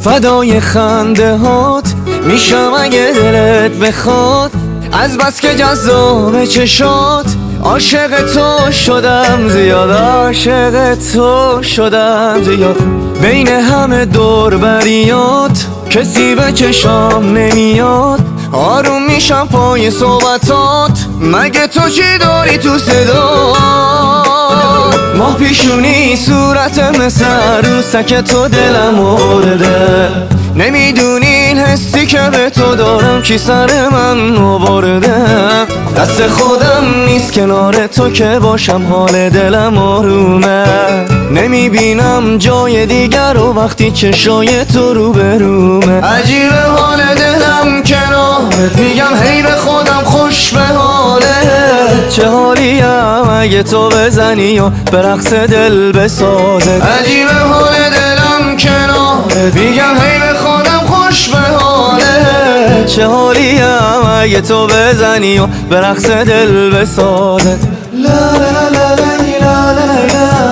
فدای خنده هات میشم اگه دلت بخواد، از بس که جذاب چشات عاشق تو شدم زیاد، عاشق تو شدم زیاد. بین همه دور بریات کسی به چشام نمیاد، آروم میشم پای صحبتات، مگه تو چی داری تو صدا؟ ماه پیشونی صورت مثل عروسک تو دلم آورده، نمیدونی این حسی که به تو دارم کی سر من آورده. دست خودم نیست کنار تو که باشم حال دلم آرومه، نمیبینم جای دیگر و وقتی چشای تو رو برومه. عجیبه حال دلم کنارت، میگم هی به خودم خوش به حالت، چه حالیم اگه تو بزنی و به رقص دل بسازت. عجیبه حال دلم کنارت، میگم هی به خودم خوش به حالت، چه حالیم اگه تو بزنی و به رقص دل بسازت. لا لا لا لا لا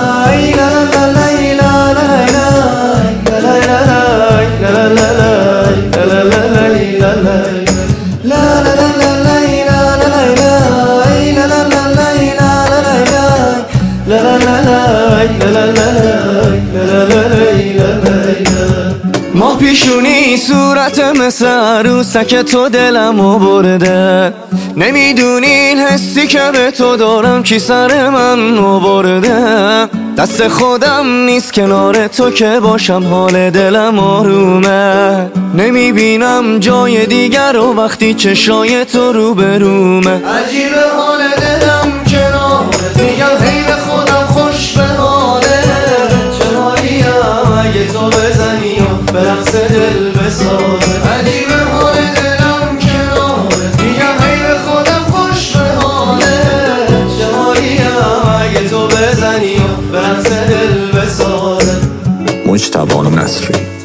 ماه پیشونی صورت مثل عروسک تو دلم آورده، نمیدونی این حسی که به تو دارم کی سر من آورده. دست خودم نیست کنار تو که باشم حال دلم آرومه، نمیبینم جای دیگر و وقتی چشای تو رو برومه. عجیبه حال دلم کنارت، میگم هی به خودم خوش به حالت، چه حالیم اگه تو بزنی و به رقص دل بسازت. عجیبه حال دلم کنارت، میگم هی به خودم خوش به حالت، چه حالیم اگه تو بزنی و به رقص دل بسازت. مجتبی نصری.